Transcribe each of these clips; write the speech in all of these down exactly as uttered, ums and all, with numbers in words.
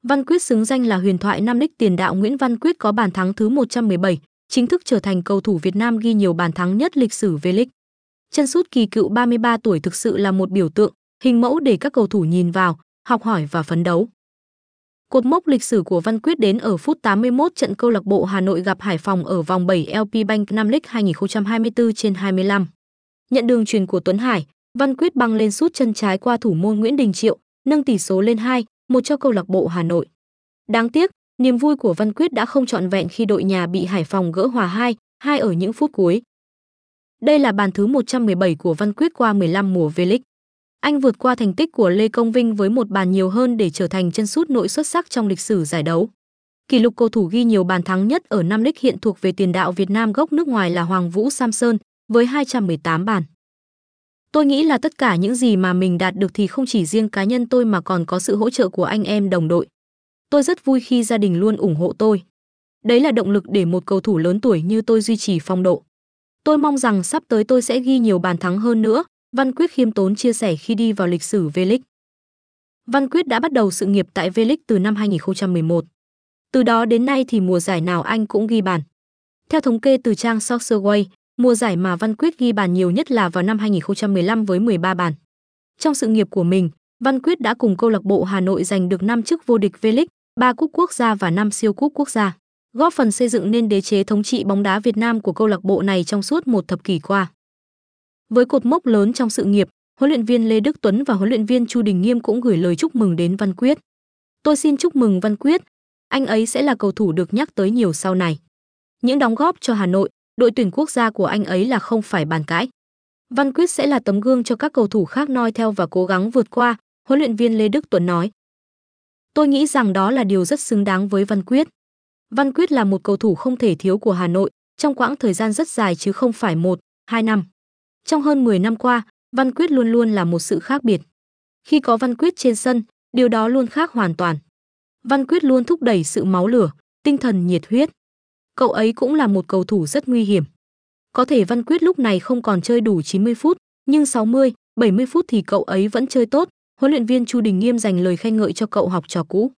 Văn Quyết xứng danh là huyền thoại Nam League, tiền đạo Nguyễn Văn Quyết có bàn thắng thứ một trăm mười bảy, chính thức trở thành cầu thủ Việt Nam ghi nhiều bàn thắng nhất lịch sử V-League. Chân sút kỳ cựu ba mươi ba tuổi thực sự là một biểu tượng, hình mẫu để các cầu thủ nhìn vào, học hỏi và phấn đấu. Cột mốc lịch sử của Văn Quyết đến ở phút tám mươi mốt, trận câu lạc bộ Hà Nội gặp Hải Phòng ở vòng bảy lờ pê Bank Nam League hai nghìn không trăm hai mươi tư trên hai mươi lăm. Nhận đường chuyền của Tuấn Hải, Văn Quyết băng lên sút chân trái qua thủ môn Nguyễn Đình Triệu, nâng tỷ số lên hai một cho câu lạc bộ Hà Nội. Đáng tiếc, niềm vui của Văn Quyết đã không trọn vẹn khi đội nhà bị Hải Phòng gỡ hòa hai hai ở những phút cuối. Đây là bàn thứ một trăm mười bảy của Văn Quyết qua mười lăm mùa V-League. Anh vượt qua thành tích của Lê Công Vinh với một bàn nhiều hơn để trở thành chân sút nội xuất sắc trong lịch sử giải đấu. Kỷ lục cầu thủ ghi nhiều bàn thắng nhất ở Nam League hiện thuộc về tiền đạo Việt Nam gốc nước ngoài là Hoàng Vũ Samson với hai trăm mười tám bàn. Tôi nghĩ là tất cả những gì mà mình đạt được thì không chỉ riêng cá nhân tôi mà còn có sự hỗ trợ của anh em đồng đội. Tôi rất vui khi gia đình luôn ủng hộ tôi. Đấy là động lực để một cầu thủ lớn tuổi như tôi duy trì phong độ. Tôi mong rằng sắp tới tôi sẽ ghi nhiều bàn thắng hơn nữa, Văn Quyết khiêm tốn chia sẻ khi đi vào lịch sử V-League. Văn Quyết đã bắt đầu sự nghiệp tại V-League từ năm hai nghìn không trăm mười một. Từ đó đến nay thì mùa giải nào anh cũng ghi bàn. Theo thống kê từ trang Soccerway, mùa giải mà Văn Quyết ghi bàn nhiều nhất là vào năm hai nghìn không trăm mười lăm với mười ba bàn. Trong sự nghiệp của mình, Văn Quyết đã cùng câu lạc bộ Hà Nội giành được năm chức vô địch V-League, ba cúp quốc gia và năm siêu cúp quốc gia, góp phần xây dựng nên đế chế thống trị bóng đá Việt Nam của câu lạc bộ này trong suốt một thập kỷ qua. Với cột mốc lớn trong sự nghiệp, huấn luyện viên Lê Đức Tuấn và huấn luyện viên Chu Đình Nghiêm cũng gửi lời chúc mừng đến Văn Quyết. Tôi xin chúc mừng Văn Quyết, anh ấy sẽ là cầu thủ được nhắc tới nhiều sau này. Những đóng góp cho Hà Nội, đội tuyển quốc gia của anh ấy là không phải bàn cãi. Văn Quyết sẽ là tấm gương cho các cầu thủ khác noi theo và cố gắng vượt qua, huấn luyện viên Lê Đức Tuấn nói. Tôi nghĩ rằng đó là điều rất xứng đáng với Văn Quyết. Văn Quyết là một cầu thủ không thể thiếu của Hà Nội trong quãng thời gian rất dài chứ không phải một, hai năm. Trong hơn mười năm qua, Văn Quyết luôn luôn là một sự khác biệt. Khi có Văn Quyết trên sân, điều đó luôn khác hoàn toàn. Văn Quyết luôn thúc đẩy sự máu lửa, tinh thần nhiệt huyết. Cậu ấy cũng là một cầu thủ rất nguy hiểm. Có thể Văn Quyết lúc này không còn chơi đủ chín mươi phút, nhưng sáu mươi, bảy mươi phút thì cậu ấy vẫn chơi tốt. Huấn luyện viên Chu Đình Nghiêm dành lời khen ngợi cho cậu học trò cũ.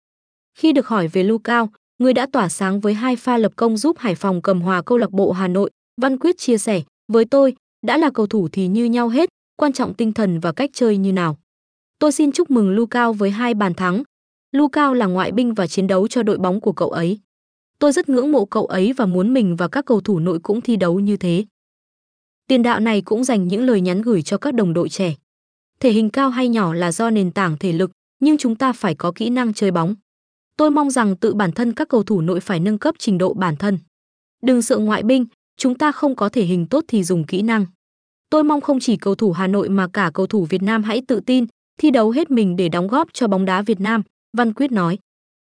Khi được hỏi về Lucao, người đã tỏa sáng với hai pha lập công giúp Hải Phòng cầm hòa câu lạc bộ Hà Nội, Văn Quyết chia sẻ, với tôi, đã là cầu thủ thì như nhau hết, quan trọng tinh thần và cách chơi như nào. Tôi xin chúc mừng Lucao với hai bàn thắng. Lucao là ngoại binh và chiến đấu cho đội bóng của cậu ấy. Tôi rất ngưỡng mộ cậu ấy và muốn mình và các cầu thủ nội cũng thi đấu như thế. Tiền đạo này cũng dành những lời nhắn gửi cho các đồng đội trẻ. Thể hình cao hay nhỏ là do nền tảng thể lực, nhưng chúng ta phải có kỹ năng chơi bóng. Tôi mong rằng tự bản thân các cầu thủ nội phải nâng cấp trình độ bản thân. Đừng sợ ngoại binh, chúng ta không có thể hình tốt thì dùng kỹ năng. Tôi mong không chỉ cầu thủ Hà Nội mà cả cầu thủ Việt Nam hãy tự tin, thi đấu hết mình để đóng góp cho bóng đá Việt Nam, Văn Quyết nói.